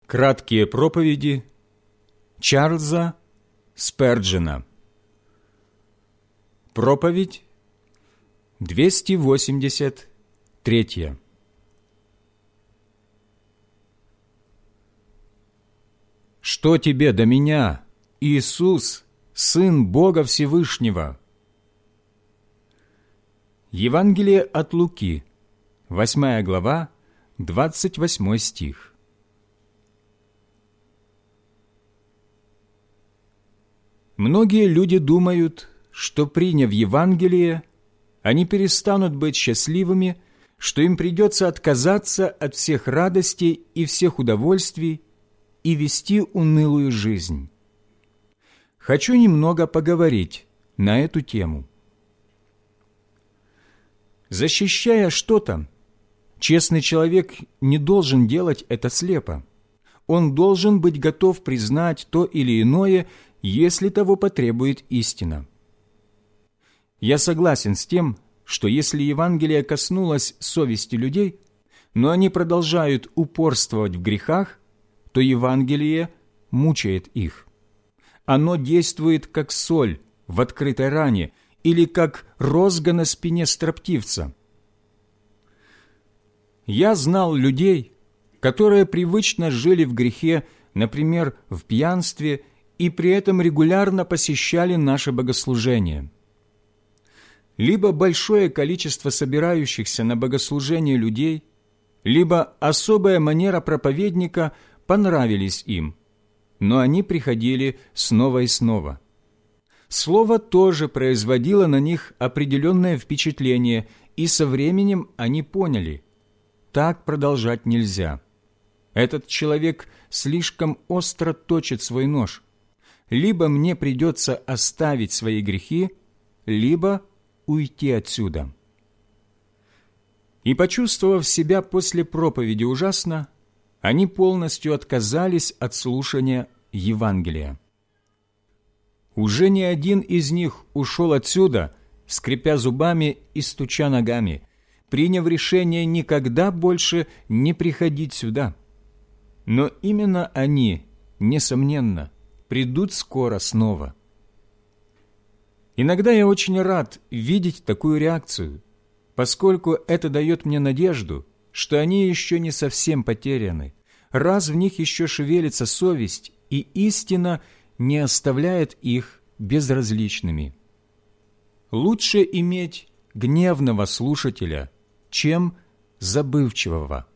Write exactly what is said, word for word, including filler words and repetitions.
Краткие проповеди Чарльза Сперджена. Проповедь двести восемьдесят третья. Что тебе до меня, Иисус, Сын Бога Всевышнего? Евангелие от Луки, восьмая глава, двадцать восьмой стих. Многие люди думают, что, приняв Евангелие, они перестанут быть счастливыми, что им придется отказаться от всех радостей и всех удовольствий и вести унылую жизнь. Хочу немного поговорить на эту тему. Защищая что-то, честный человек не должен делать это слепо. Он должен быть готов признать то или иное, если того потребует истина. Я согласен с тем, что если Евангелие коснулось совести людей, но они продолжают упорствовать в грехах, то Евангелие мучает их. Оно действует как соль в открытой ране или как розга на спине строптивца. Я знал людей, которые привычно жили в грехе, например, в пьянстве, и при этом регулярно посещали наше богослужение. Либо большое количество собирающихся на богослужение людей, либо особая манера проповедника понравились им, но они приходили снова и снова. Слово тоже производило на них определенное впечатление, и со временем они поняли – так продолжать нельзя. Этот человек слишком остро точит свой нож. Либо мне придется оставить свои грехи, либо уйти отсюда. И, почувствовав себя после проповеди ужасно, они полностью отказались от слушания Евангелия. Уже не один из них ушел отсюда, скрипя зубами и стуча ногами, приняв решение никогда больше не приходить сюда. Но именно они, несомненно, придут скоро снова. Иногда я очень рад видеть такую реакцию, поскольку это дает мне надежду, что они еще не совсем потеряны, раз в них еще шевелится совесть, и истина не оставляет их безразличными. Лучше иметь гневного слушателя, чем забывчивого.